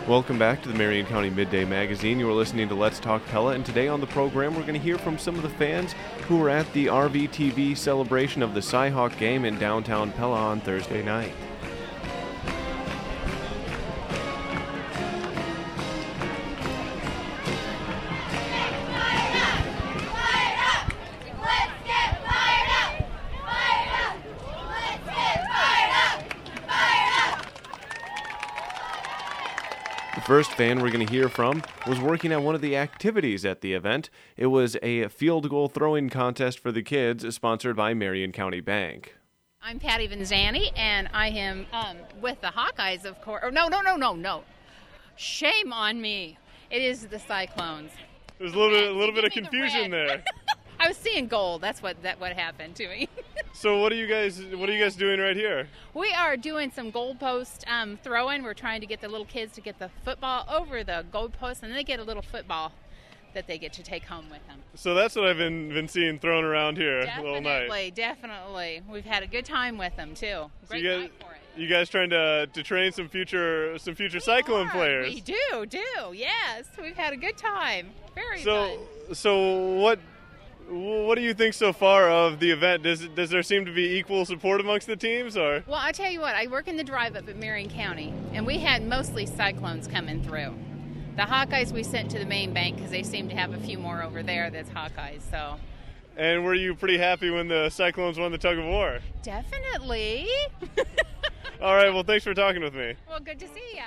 Welcome back to the Marion County Midday Magazine. You are listening to Let's Talk Pella, and today on the program we're going to hear from some of the fans who were at the RVTV celebration of the Cyhawk game in downtown Pella on Thursday night. The first fan we're going to hear from was working on one of the activities at the event. It was a field goal throwing contest for the kids, sponsored by Marion County Bank. I'm Patty Vanzani, and I am with the Hawkeyes, of course. Oh, no. Shame on me. It is the Cyclones. There's a little bit of confusion there. I was seeing gold. That's what happened to me. So what are you guys doing right here? We are doing some goalpost throwing. We're trying to get the little kids to get the football over the goalpost, and then they get a little football that they get to take home with them. So that's what I've been seeing thrown around here all night. Definitely. We've had a good time with them too. Great night for it. You guys trying to train some future Cyclone players? We do. Yes, we've had a good time. Very fun. So what do you think so far of the event? Does there seem to be equal support amongst the teams, or? Well, I tell you what, I work in the drive-up at Marion County, and we had mostly Cyclones coming through. The Hawkeyes we sent to the main bank because they seem to have a few more over there that's Hawkeyes. So. And were you pretty happy when the Cyclones won the tug of war? Definitely. All right, well, thanks for talking with me. Well, good to see ya.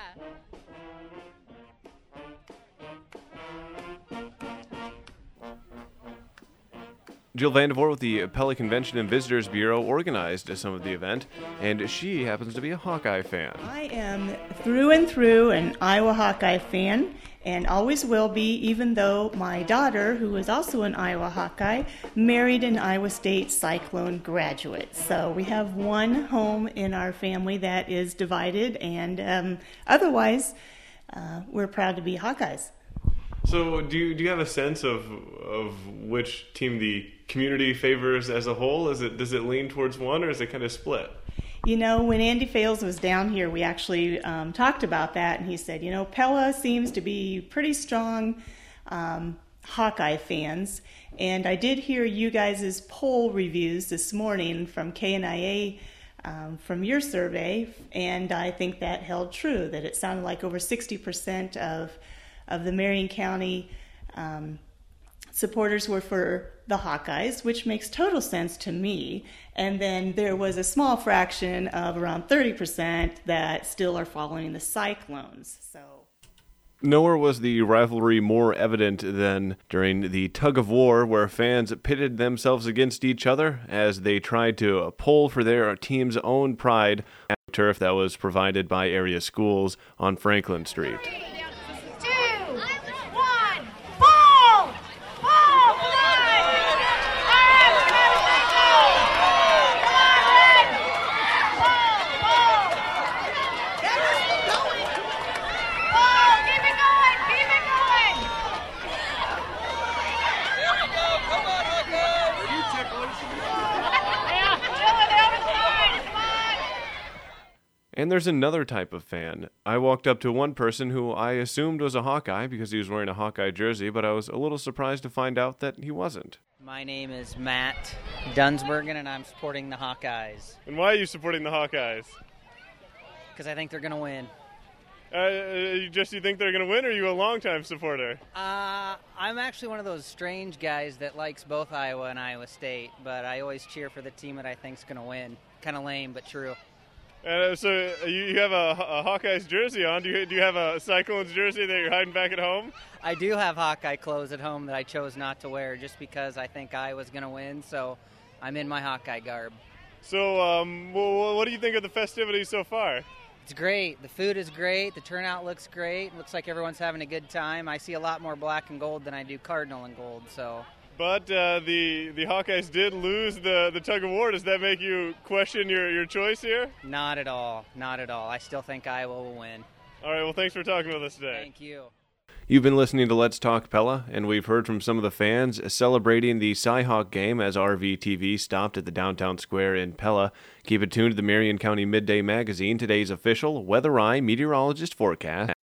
Jill Vandevoort with the Pella Convention and Visitors Bureau organized some of the event, and she happens to be a Hawkeye fan. I am through and through an Iowa Hawkeye fan, and always will be, even though my daughter, who is also an Iowa Hawkeye, married an Iowa State Cyclone graduate. So we have one home in our family that is divided, and otherwise, we're proud to be Hawkeyes. So do you have a sense of which team the community favors as a whole? Does it lean towards one, or is it kind of split? You know, when Andy Fales was down here, we actually talked about that, and he said, Pella seems to be pretty strong Hawkeye fans, and I did hear you guys' poll reviews this morning from KNIA from your survey, and I think that held true, that it sounded like over 60% of the Marion County supporters were for the Hawkeyes, which makes total sense to me. And then there was a small fraction of around 30% that still are following the Cyclones. So nowhere was the rivalry more evident than during the tug of war, where fans pitted themselves against each other as they tried to pull for their team's own pride at turf that was provided by area schools on Franklin Street. And there's another type of fan. I walked up to one person who I assumed was a Hawkeye because he was wearing a Hawkeye jersey, but I was a little surprised to find out that he wasn't. My name is Matt Dunsbergen, and I'm supporting the Hawkeyes. And why are you supporting the Hawkeyes? Because I think they're going to win. You think they're going to win, or are you a longtime supporter? I'm actually one of those strange guys that likes both Iowa and Iowa State, but I always cheer for the team that I think's going to win. Kind of lame, but true. So you have a Hawkeyes jersey on. Do you have a Cyclones jersey that you're hiding back at home? I do have Hawkeye clothes at home that I chose not to wear just because I think Iowa's going to win, so I'm in my Hawkeye garb. So what do you think of the festivities so far? It's great. The food is great. The turnout looks great. Looks like everyone's having a good time. I see a lot more black and gold than I do cardinal and gold, so... But the Hawkeyes did lose the tug of war. Does that make you question your choice here? Not at all. Not at all. I still think Iowa will win. All right, well, thanks for talking with us today. Thank you. You've been listening to Let's Talk Pella, and we've heard from some of the fans celebrating the Cyhawk game as RVTV stopped at the downtown square in Pella. Keep it tuned to the Marion County Midday Magazine, today's official Weather Eye meteorologist forecast.